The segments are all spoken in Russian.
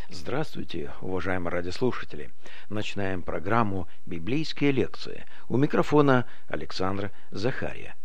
Здравствуйте, уважаемые радиослушатели! Начинаем программу «Библейские лекции». У микрофона Александр Захария.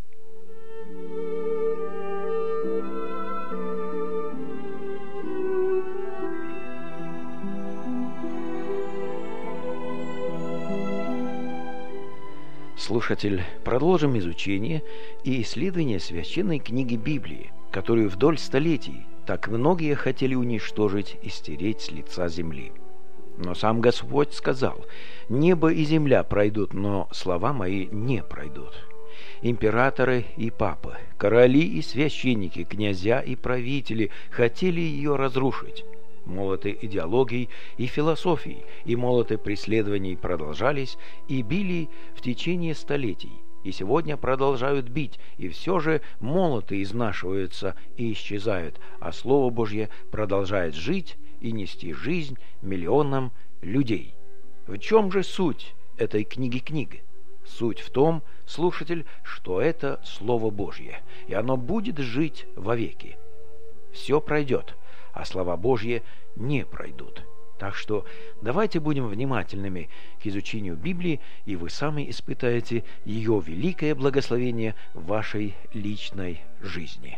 Слушатель, продолжим изучение и исследование священной книги Библии, которую вдоль столетий так многие хотели уничтожить и стереть с лица земли. Но сам Господь сказал: «Небо и земля пройдут, но слова мои не пройдут». Императоры и папы, короли и священники, князья и правители хотели ее разрушить. Молоты идеологий и философий и молоты преследований продолжались и били в течение столетий, и сегодня продолжают бить, и все же молоты изнашиваются и исчезают, а Слово Божье продолжает жить и нести жизнь миллионам людей. В чем же суть этой книги? Суть в том, слушатель, что это Слово Божье, и оно будет жить вовеки. Все пройдет, а слова Божьи не пройдут. Так что давайте будем внимательными к изучению Библии, и вы сами испытаете ее великое благословение в вашей личной жизни.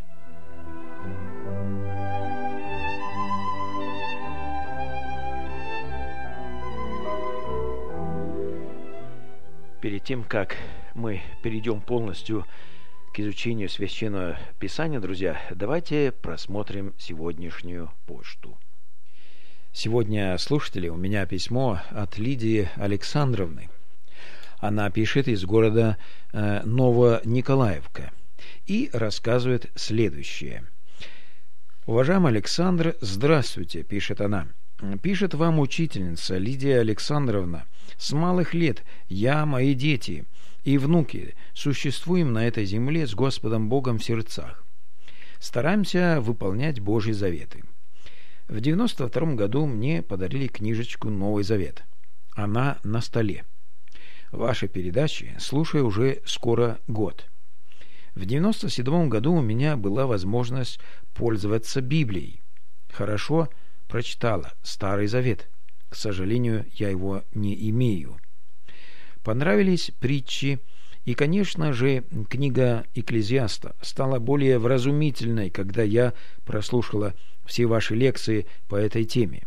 Перед тем, как мы перейдем полностью к изучению Священного Писания, друзья, давайте просмотрим сегодняшнюю почту. Сегодня, слушатели, у меня письмо от Лидии Александровны. Она пишет из города Новониколаевка и рассказывает следующее. «Уважаемый Александр, здравствуйте», — пишет она. «Пишет вам учительница Лидия Александровна. С малых лет я, мои дети и внуки существуем на этой земле с Господом Богом в сердцах. Стараемся выполнять Божьи заветы. В 92 году мне подарили книжечку «Новый Завет». Она на столе. Ваши передачи слушаю уже скоро год. В 97 году у меня была возможность пользоваться Библией. Хорошо прочитала Старый Завет. К сожалению, я его не имею. Понравились притчи, и, конечно же, книга Экклезиаста стала более вразумительной, когда я прослушала все ваши лекции по этой теме.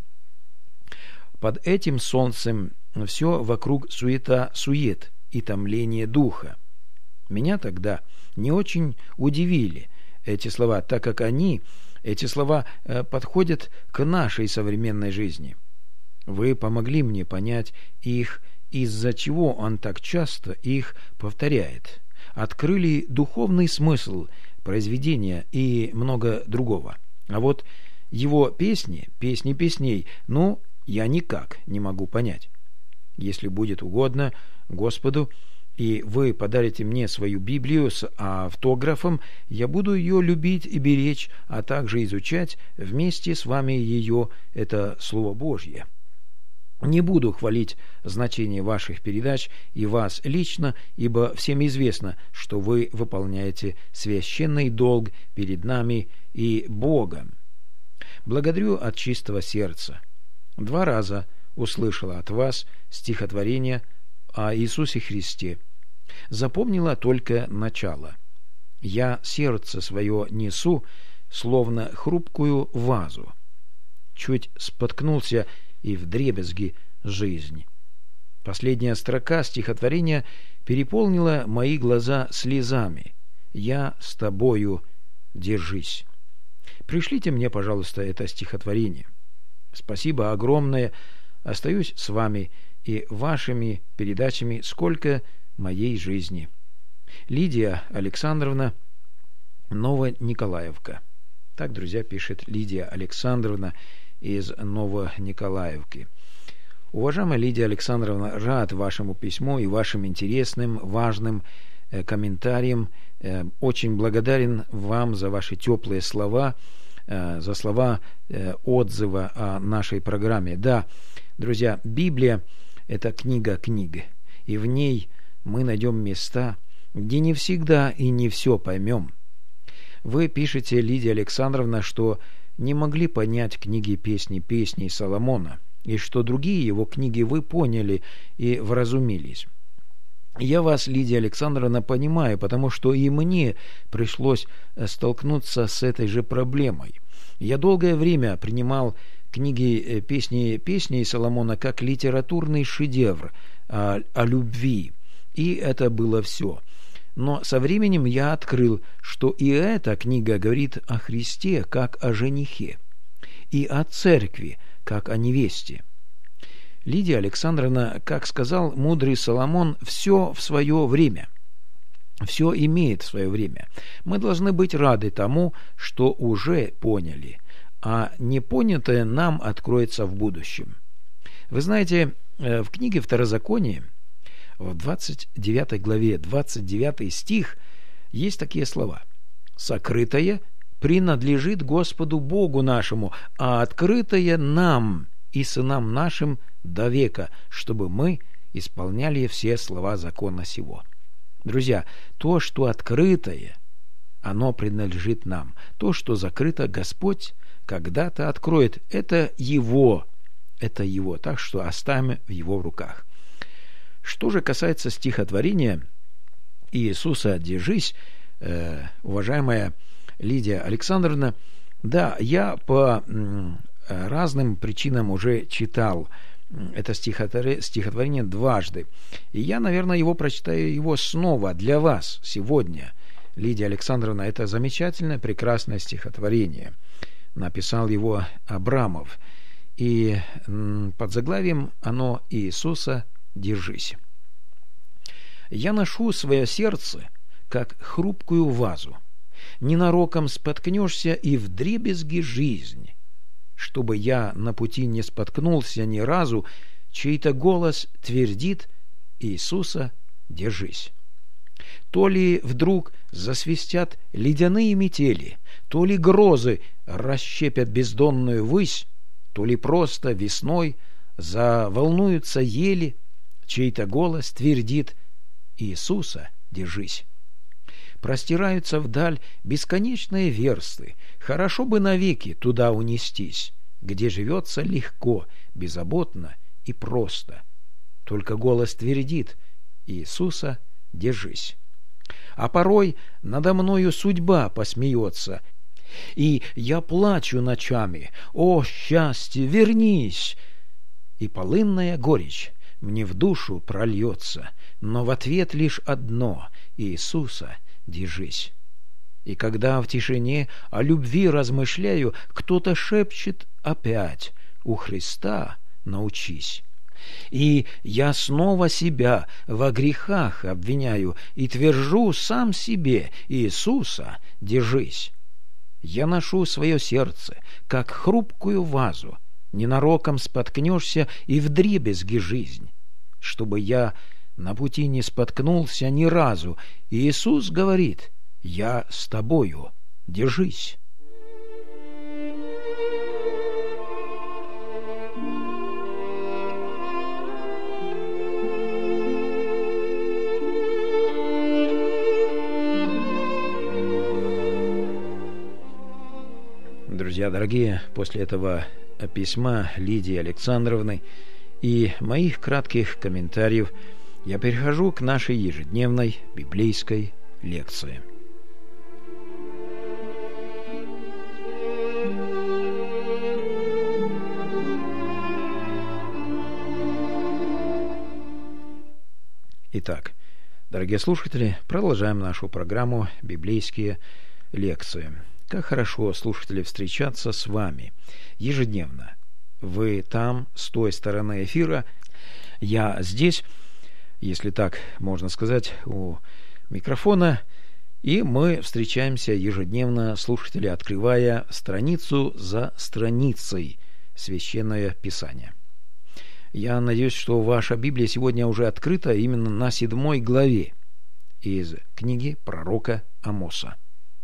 Под этим солнцем все вокруг суета-сует и томление духа. Меня тогда не очень удивили эти слова, так как эти слова подходят к нашей современной жизни. Вы помогли мне понять их, из-за чего он так часто их повторяет. Открыли духовный смысл произведения и много другого. А вот его песни песней, я никак не могу понять. Если будет угодно Господу, и вы подарите мне свою Библию с автографом, я буду ее любить и беречь, а также изучать вместе с вами ее, это Слово Божье. Не буду хвалить значение ваших передач и вас лично, ибо всем известно, что вы выполняете священный долг перед нами и Богом. Благодарю от чистого сердца. 2 раза услышала от вас стихотворение о Иисусе Христе. Запомнила только начало. Я сердце свое несу, словно хрупкую вазу. Чуть споткнулся и вдребезги жизнь. Последняя строка стихотворения переполнила мои глаза слезами. Я с тобою, держись. Пришлите мне, пожалуйста, это стихотворение. Спасибо огромное. Остаюсь с вами и вашими передачами сколько моей жизни. Лидия Александровна, Новониколаевка. Так, друзья, пишет Лидия Александровна из Новониколаевки. Уважаемая Лидия Александровна, рад вашему письму и вашим интересным, важным комментариям. Очень благодарен вам за ваши теплые слова, за слова отзыва о нашей программе. Да, друзья, Библия – это книга книг, и в ней мы найдем места, где не всегда и не все поймем. Вы пишете, Лидия Александровна, что не могли понять книги песней Соломона, и что другие его книги вы поняли и вразумились. Я вас, Лидия Александровна, понимаю, потому что и мне пришлось столкнуться с этой же проблемой. Я долгое время принимал книги песней Соломона как литературный шедевр о любви, и это было все. Но со временем я открыл, что и эта книга говорит о Христе как о женихе, и о церкви как о невесте. Лидия Александровна, как сказал мудрый Соломон, все в свое время. Все имеет свое время. Мы должны быть рады тому, что уже поняли, а непонятое нам откроется в будущем. Вы знаете, в книге Второзаконие, в 29 главе, 29 стих, есть такие слова: «Сокрытое принадлежит Господу Богу нашему, а открытое нам и сынам нашим до века, чтобы мы исполняли все слова закона сего». Друзья, то, что открытое, оно принадлежит нам. То, что закрыто, Господь когда-то откроет. Это Его. Так что оставим в Его руках. Что же касается стихотворения «Иисуса, держись», уважаемая Лидия Александровна, да, я по разным причинам уже читал это стихотворение дважды. И я, наверное, прочитаю его снова для вас сегодня. Лидия Александровна, это замечательное, прекрасное стихотворение. Написал его Абрамов. И под заглавием оно «Иисуса, держись». «Я ношу свое сердце, как хрупкую вазу. Ненароком споткнешься, и вдребезги жизнь. Чтобы я на пути не споткнулся ни разу, чей-то голос твердит: Иисуса, держись. То ли вдруг засвистят ледяные метели, то ли грозы расщепят бездонную высь, то ли просто весной заволнуются ели, чей-то голос твердит: Иисуса, держись. Простираются вдаль бесконечные версты, хорошо бы навеки туда унестись, где живется легко, беззаботно и просто. Только голос твердит: Иисуса, держись. А порой надо мною судьба посмеется, и я плачу ночами: о, счастье, вернись! И полынная горечь мне в душу прольется, но в ответ лишь одно: Иисуса, держись. И когда в тишине о любви размышляю, кто-то шепчет опять: у Христа научись. И я снова себя во грехах обвиняю и твержу сам себе: Иисуса, держись. Я ношу свое сердце, как хрупкую вазу, ненароком споткнешься, и вдребезги жизнь. Чтобы я на пути не споткнулся ни разу, Иисус говорит: я с тобою, держись. Друзья дорогие, после этого письма Лидии Александровны и моих кратких комментариев я перехожу к нашей ежедневной библейской лекции. Итак, дорогие слушатели, продолжаем нашу программу «Библейские лекции». Как хорошо, слушатели, встречаться с вами ежедневно. Вы там, с той стороны эфира, я здесь, если так можно сказать, у микрофона, и мы встречаемся ежедневно, слушатели, открывая страницу за страницей Священное Писание. Я надеюсь, что ваша Библия сегодня уже открыта именно на 7 главе из книги пророка Амоса.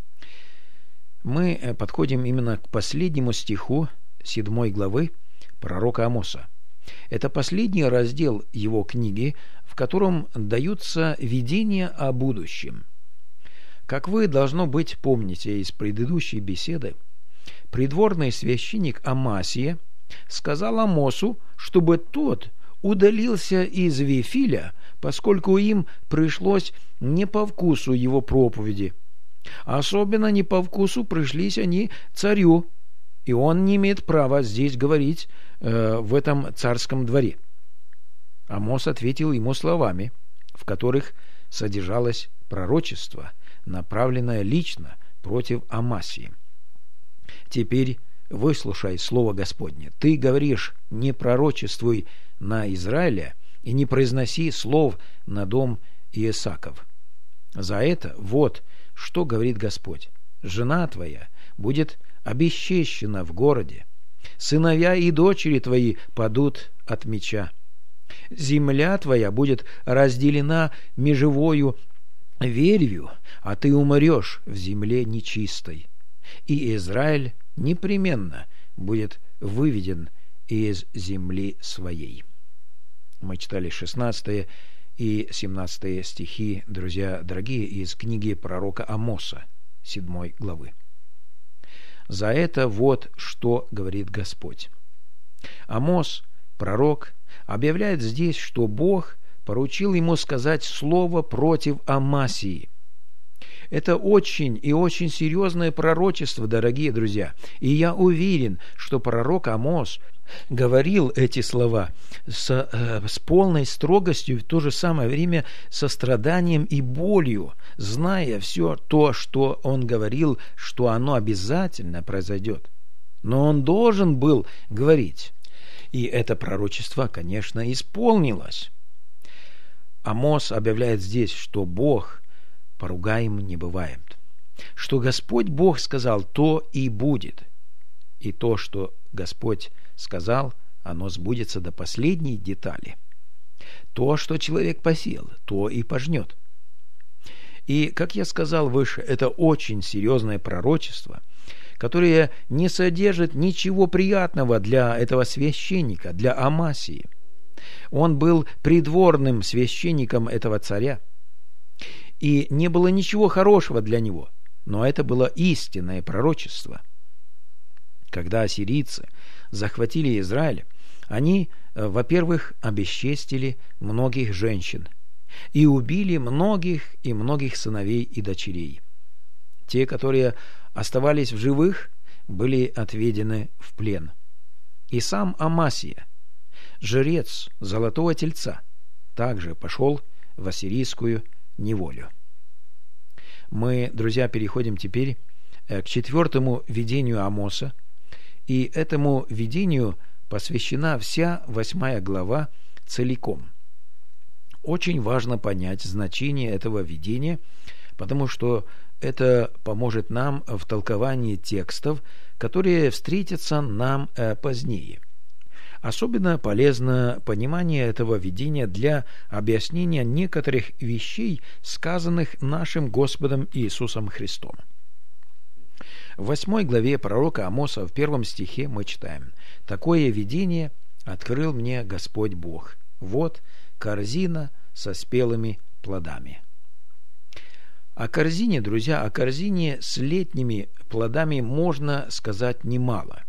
Мы подходим именно к последнему стиху 7 главы пророка Амоса. Это последний раздел его книги, в котором даются видения о будущем. Как вы, должно быть, помните из предыдущей беседы, придворный священник Амасия сказал Амосу, чтобы тот удалился из Вифиля, поскольку им пришлось не по вкусу его проповеди. Особенно не по вкусу пришлись они царю, и он не имеет права здесь говорить в этом царском дворе. Амос ответил ему словами, в которых содержалось пророчество, направленное лично против Амасии. «Теперь выслушай слово Господне. Ты говоришь, не пророчествуй на Израиля и не произноси слов на дом Иесаков. За это вот что говорит Господь: жена твоя будет обесчещена в городе, сыновья и дочери твои падут от меча. Земля твоя будет разделена межевою вервью, а ты умрешь в земле нечистой. И Израиль непременно будет выведен из земли своей». Мы читали 16 и 17 стихи, друзья дорогие, из книги пророка Амоса, 7 главы. За это вот что говорит Господь. Амос, пророк, объявляет здесь, что Бог поручил ему сказать слово против Амасии. Это очень и очень серьезное пророчество, дорогие друзья. И я уверен, что пророк Амос говорил эти слова с полной строгостью, в то же самое время со страданием и болью, зная все то, что он говорил, что оно обязательно произойдет. Но он должен был говорить. И это пророчество, конечно, исполнилось. Амос объявляет здесь, что Бог поругаем не бывает. Что Господь Бог сказал, то и будет. И то, что Господь сказал, оно сбудется до последней детали. То, что человек посеял, то и пожнет. И, как я сказал выше, это очень серьезное пророчество, которое не содержит ничего приятного для этого священника, для Амасии. Он был придворным священником этого царя, и не было ничего хорошего для него, но это было истинное пророчество. Когда ассирийцы захватили Израиль, они, во-первых, обесчестили многих женщин и убили многих и многих сыновей и дочерей. Те, которые оставались в живых, были отведены в плен. И сам Амасия, жрец Золотого Тельца, также пошел в ассирийскую неволю. Мы, друзья, переходим теперь к 4 видению Амоса, и этому видению посвящена вся 8 глава целиком. Очень важно понять значение этого видения, потому что это поможет нам в толковании текстов, которые встретятся нам позднее. Особенно полезно понимание этого видения для объяснения некоторых вещей, сказанных нашим Господом Иисусом Христом. В 8 главе пророка Амоса в 1 стихе мы читаем: «Такое видение открыл мне Господь Бог. Вот корзина со спелыми плодами». О корзине, друзья, о корзине с летними плодами можно сказать немало.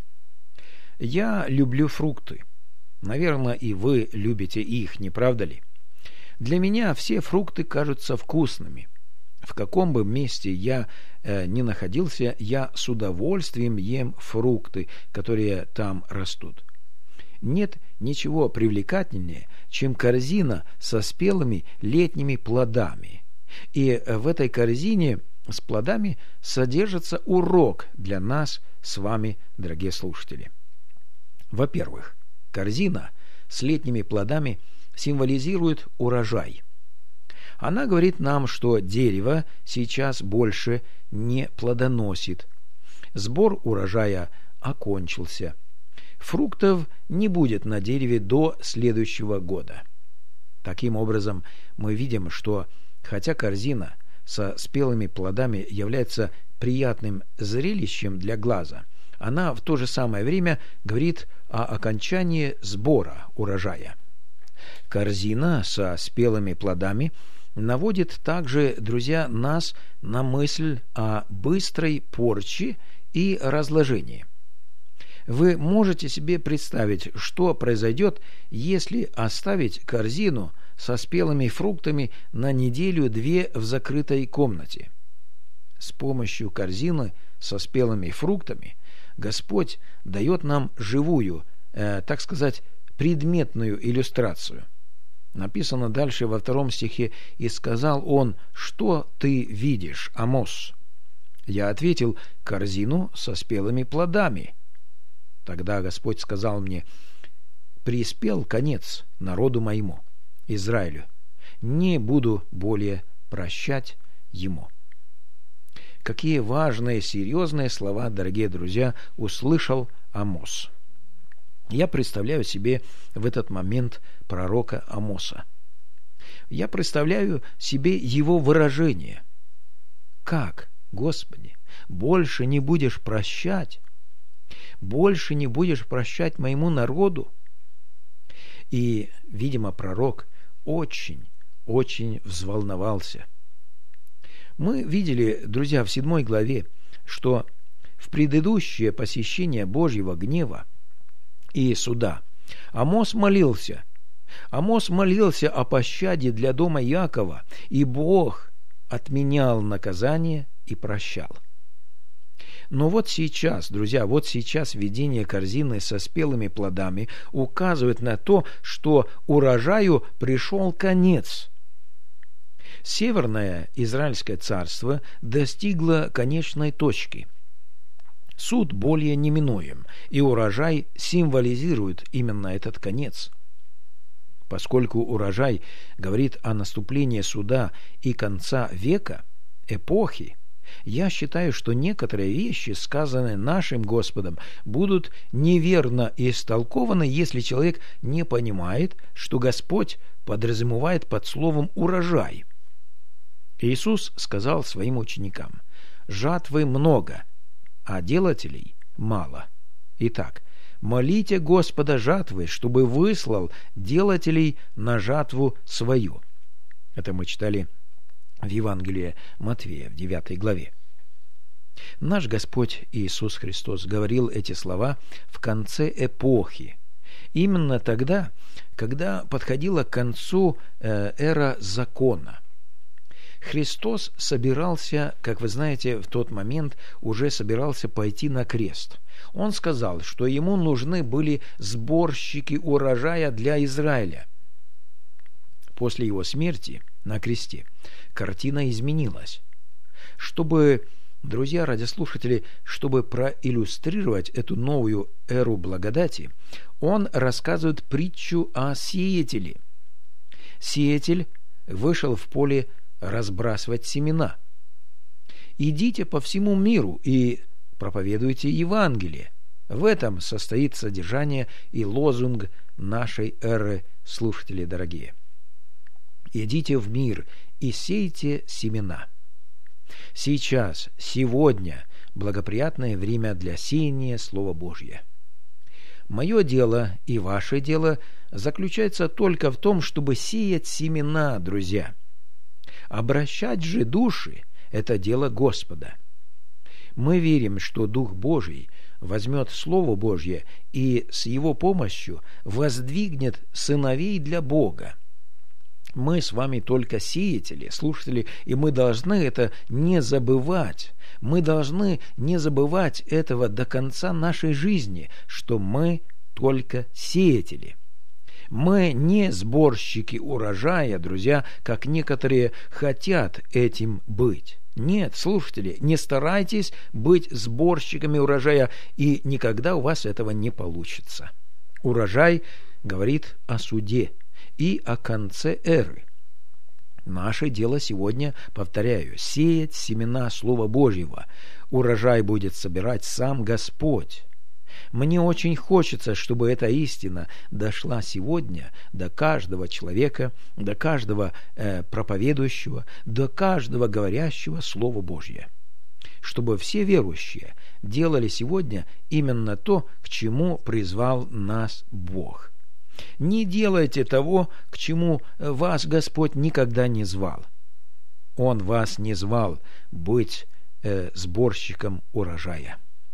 Я люблю фрукты. Наверное, и вы любите их, не правда ли? Для меня все фрукты кажутся вкусными. В каком бы месте я ни находился, я с удовольствием ем фрукты, которые там растут. Нет ничего привлекательнее, чем корзина со спелыми летними плодами. И в этой корзине с плодами содержится урок для нас с вами, дорогие слушатели. Во-первых, корзина с летними плодами символизирует урожай. Она говорит нам, что дерево сейчас больше не плодоносит. Сбор урожая окончился. Фруктов не будет на дереве до следующего года. Таким образом, мы видим, что хотя корзина со спелыми плодами является приятным зрелищем для глаза, она в то же самое время говорит о окончании сбора урожая. Корзина со спелыми плодами наводит также, друзья, нас на мысль о быстрой порче и разложение. Вы можете себе представить, что произойдет, если оставить корзину со спелыми фруктами на неделю-две в закрытой комнате. С помощью корзины со спелыми фруктами Господь дает нам живую, так сказать, предметную иллюстрацию. Написано дальше во 2 стихе: «И сказал он: что ты видишь, Амос?» Я ответил: корзину со спелыми плодами. Тогда Господь сказал мне: приспел конец народу моему, Израилю, не буду более прощать ему. Какие важные, серьезные слова, дорогие друзья, услышал Амос. Я представляю себе в этот момент пророка Амоса. Я представляю себе его выражение. Как, Господи, больше не будешь прощать? Больше не будешь прощать моему народу? И, видимо, пророк очень взволновался. Мы видели, друзья, в 7 главе, что в предыдущее посещение Божьего гнева и суда Амос молился. Амос молился о пощаде для дома Иакова, и Бог отменял наказание и прощал. Но вот сейчас, друзья, вот сейчас видение корзины со спелыми плодами указывает на то, что урожаю пришел конец. Северное Израильское царство достигло конечной точки. Суд более неминуем, и урожай символизирует именно этот конец. Поскольку урожай говорит о наступлении суда и конца века, эпохи, я считаю, что некоторые вещи, сказанные нашим Господом, будут неверно истолкованы, если человек не понимает, что Господь подразумевает под словом «урожай». Иисус сказал своим ученикам: «Жатвы много, а делателей мало. Итак, молите Господа жатвы, чтобы выслал делателей на жатву свою». Это мы читали в Евангелии Матфея, в 9 главе. Наш Господь Иисус Христос говорил эти слова в конце эпохи, именно тогда, когда подходила к концу эра закона. Христос собирался, как вы знаете, в тот момент уже собирался пойти на крест. Он сказал, что ему нужны были сборщики урожая для Израиля. После его смерти на кресте картина изменилась. Чтобы, друзья радиослушатели, чтобы проиллюстрировать эту новую эру благодати, он рассказывает притчу о сеятеле. Сеятель вышел в поле разбрасывать семена. «Идите по всему миру и проповедуйте Евангелие». В этом состоит содержание и лозунг нашей эры, слушатели дорогие. «Идите в мир и сейте семена». Сейчас, сегодня, благоприятное время для сеяния Слова Божьего. Мое дело и ваше дело заключается только в том, чтобы сеять семена, друзья. Обращать же души – это дело Господа. Мы верим, что Дух Божий возьмет Слово Божье и с Его помощью воздвигнет сыновей для Бога. Мы с вами только сеятели, слушатели, и мы должны это не забывать. Мы должны не забывать этого до конца нашей жизни, что мы только сеятели. Мы не сборщики урожая, друзья, как некоторые хотят этим быть. Нет, слушатели, не старайтесь быть сборщиками урожая, и никогда у вас этого не получится. Урожай говорит о суде и о конце эры. Наше дело сегодня, повторяю, сеять семена Слова Божьего. Урожай будет собирать сам Господь. Мне очень хочется, чтобы эта истина дошла сегодня до каждого человека, до каждого проповедующего, до каждого говорящего Слово Божье. Чтобы все верующие делали сегодня именно то, к чему призвал нас Бог. Не делайте того, к чему вас Господь никогда не звал. Он вас не звал быть сборщиком урожая.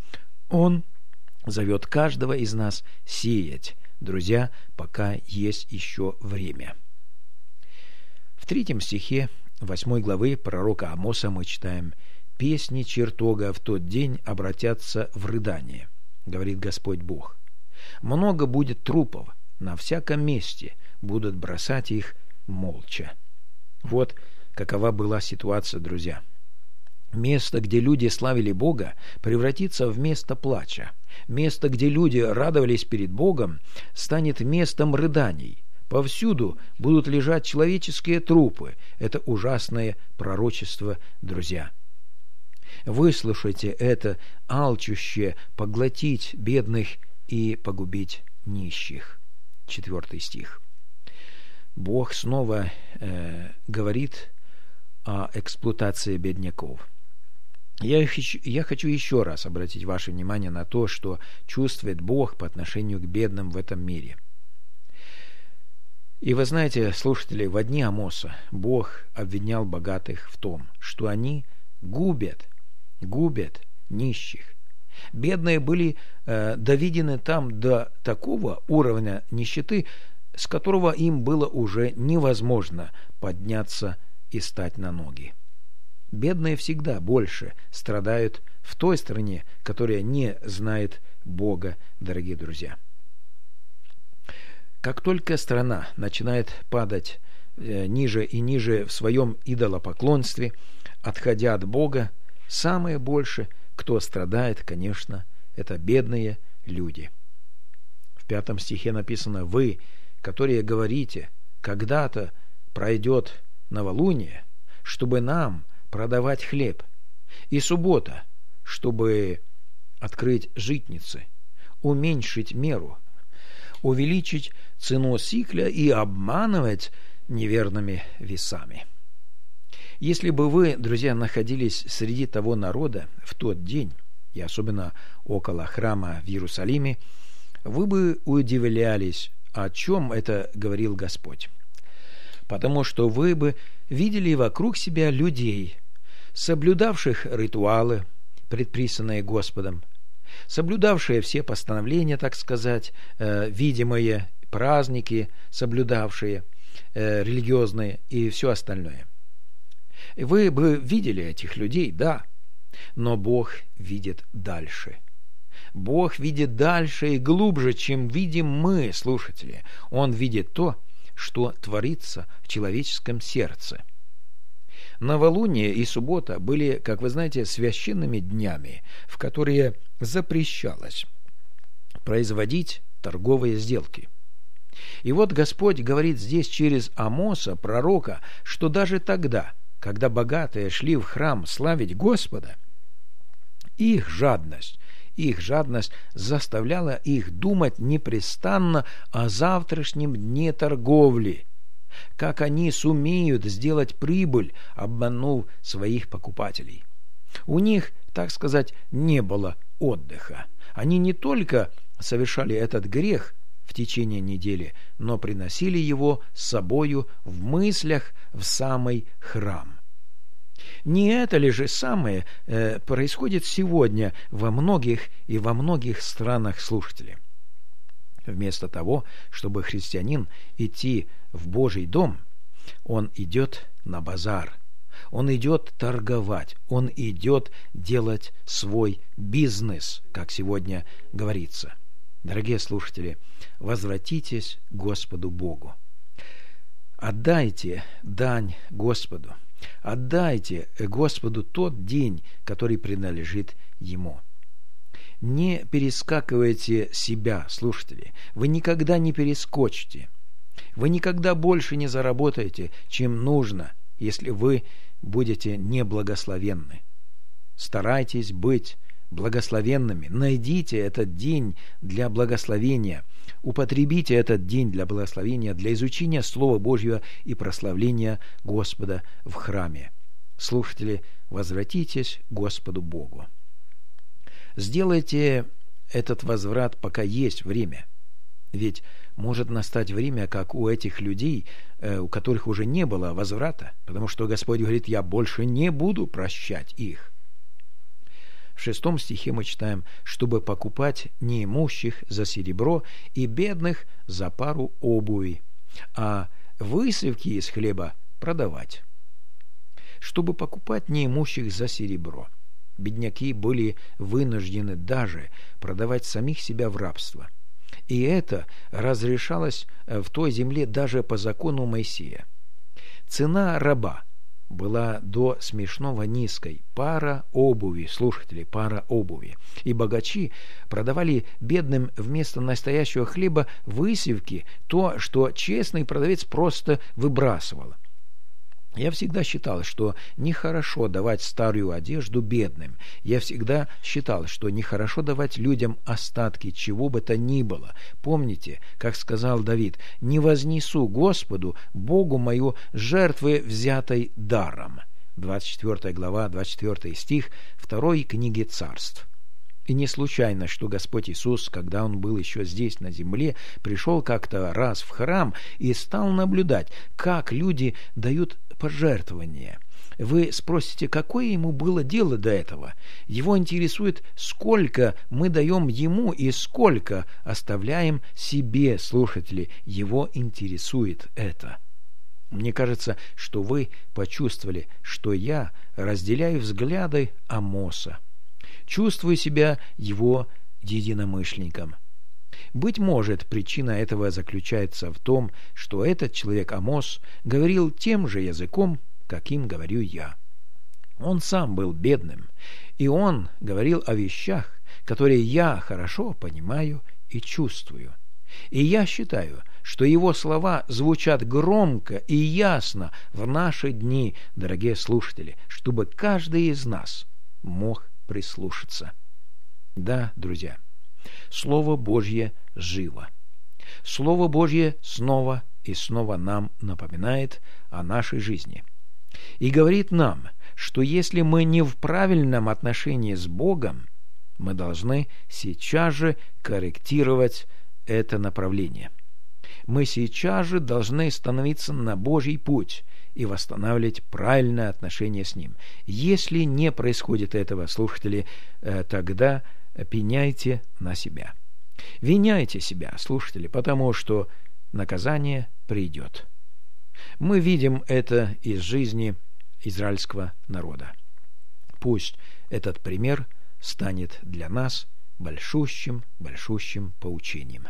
Он зовет каждого из нас сеять, друзья, пока есть еще время. В 3 стихе 8 главы пророка Амоса мы читаем: «Песни чертога в тот день обратятся в рыдание, говорит Господь Бог. Много будет трупов, на всяком месте будут бросать их молча». Вот какова была ситуация, друзья. Место, где люди славили Бога, превратится в место плача. Место, где люди радовались перед Богом, станет местом рыданий. Повсюду будут лежать человеческие трупы. Это ужасное пророчество, друзья. Выслушайте это, алчущее поглотить бедных и погубить нищих. 4 стих. Бог снова говорит о эксплуатации бедняков. Я хочу еще раз обратить ваше внимание на то, что чувствует Бог по отношению к бедным в этом мире. И вы знаете, слушатели, в дни Амоса Бог обвинял богатых в том, что они губят нищих. Бедные были доведены там до такого уровня нищеты, с которого им было уже невозможно подняться и стать на ноги. Бедные всегда больше страдают в той стране, которая не знает Бога, дорогие друзья. Как только страна начинает падать ниже и ниже в своем идолопоклонстве, отходя от Бога, самое больше, кто страдает, конечно, это бедные люди. В 5 стихе написано: «Вы, которые говорите, когда-то пройдет новолуние, чтобы нам продавать хлеб, и суббота, чтобы открыть житницы, уменьшить меру, увеличить цену сикля и обманывать неверными весами». Если бы вы, друзья, находились среди того народа в тот день, и особенно около храма в Иерусалиме, вы бы удивлялись, о чем это говорил Господь. Потому что вы бы видели вокруг себя людей, соблюдавших ритуалы, предписанные Господом, соблюдавшие все постановления, так сказать, видимые, праздники, соблюдавшие, религиозные и все остальное. Вы бы видели этих людей, да, но Бог видит дальше. Бог видит дальше и глубже, чем видим мы, слушатели. Он видит то, что творится в человеческом сердце. Новолуние и суббота были, как вы знаете, священными днями, в которые запрещалось производить торговые сделки. И вот Господь говорит здесь через Амоса, пророка, что даже тогда, когда богатые шли в храм славить Господа, их жадность заставляла их думать непрестанно о завтрашнем дне торговли, как они сумеют сделать прибыль, обманув своих покупателей. У них, так сказать, не было отдыха. Они не только совершали этот грех в течение недели, но приносили его с собою в мыслях в самый храм. Не это ли же самое происходит сегодня во многих странах, слушатели? Вместо того, чтобы христианин идти в Божий дом, он идет на базар, он идет торговать, он идет делать свой бизнес, как сегодня говорится. Дорогие слушатели, возвратитесь к Господу Богу. Отдайте дань Господу. Отдайте Господу тот день, который принадлежит Ему. Не перескакивайте себя, слушатели. Вы никогда не перескочите. Вы никогда больше не заработаете, чем нужно, если вы будете неблагословенны. Старайтесь быть благословенными. Найдите этот день для благословения. Употребите этот день для благословения, для изучения Слова Божьего и прославления Господа в храме. Слушатели, возвратитесь к Господу Богу. Сделайте этот возврат, пока есть время. Ведь может настать время, как у этих людей, у которых уже не было возврата, потому что Господь говорит: «Я больше не буду прощать их». В 6 стихе мы читаем: «Чтобы покупать неимущих за серебро и бедных за пару обуви, а высевки из хлеба продавать». Чтобы покупать неимущих за серебро. Бедняки были вынуждены даже продавать самих себя в рабство. И это разрешалось в той земле даже по закону Моисея. Цена раба была до смешного низкой. Пара обуви, слушатели, пара обуви. И богачи продавали бедным вместо настоящего хлеба высевки, то, что честный продавец просто выбрасывал. Я всегда считал, что нехорошо давать старую одежду бедным. Я всегда считал, что нехорошо давать людям остатки чего бы то ни было. Помните, как сказал Давид: «Не вознесу Господу, Богу мою, жертвы, взятой даром». 24 глава, 24 стих 2 книги Царств. И не случайно, что Господь Иисус, когда Он был еще здесь, на земле, пришел как-то раз в храм и стал наблюдать, как люди дают пожертвования. Вы спросите, какое ему было дело до этого? Его интересует, сколько мы даем ему и сколько оставляем себе, слушатели. Его интересует это. Мне кажется, что вы почувствовали, что я разделяю взгляды Амоса. Чувствую себя его единомышленником. Быть может, причина этого заключается в том, что этот человек Амос говорил тем же языком, каким говорю я. Он сам был бедным, и он говорил о вещах, которые я хорошо понимаю и чувствую. И я считаю, что его слова звучат громко и ясно в наши дни, дорогие слушатели, чтобы каждый из нас мог прислушаться. Да, друзья, Слово Божье живо. Слово Божье снова и снова нам напоминает о нашей жизни. И говорит нам, что если мы не в правильном отношении с Богом, мы должны сейчас же корректировать это направление. Мы сейчас же должны становиться на Божий путь и восстанавливать правильное отношение с Ним. Если не происходит этого, слушатели, тогда пеняйте на себя. Виняйте себя, слушатели, потому что наказание придет. Мы видим это из жизни израильского народа. Пусть этот пример станет для нас большущим поучением.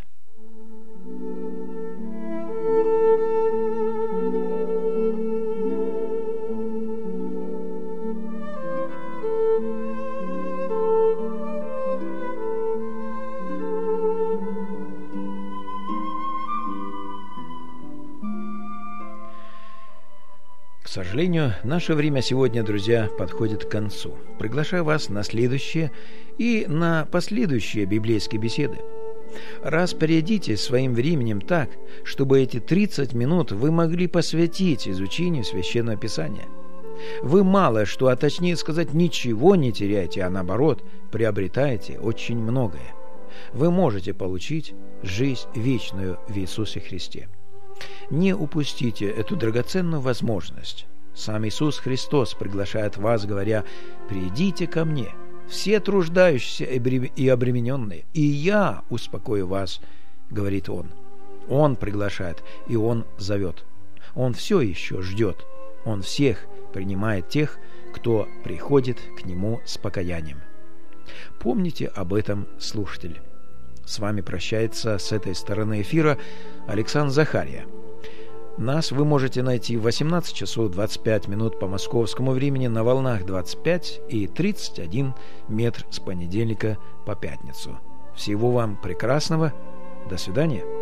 К сожалению, наше время сегодня, друзья, подходит к концу. Приглашаю вас на следующие и на последующие библейские беседы. Распорядитесь своим временем так, чтобы эти 30 минут вы могли посвятить изучению Священного Писания. Вы мало что, а точнее сказать, ничего не теряете, а наоборот, приобретаете очень многое. Вы можете получить жизнь вечную в Иисусе Христе. Не упустите эту драгоценную возможность. Сам Иисус Христос приглашает вас, говоря: «Придите ко мне, все труждающиеся и обремененные, и я успокою вас», — говорит Он. Он приглашает, и Он зовет. Он все еще ждет. Он всех принимает тех, кто приходит к Нему с покаянием. Помните об этом, слушатели. С вами прощается с этой стороны эфира Александр Захария. Нас вы можете найти в 18 часов 25 минут по московскому времени на волнах 25 и 31 метр с понедельника по пятницу. Всего вам прекрасного. До свидания.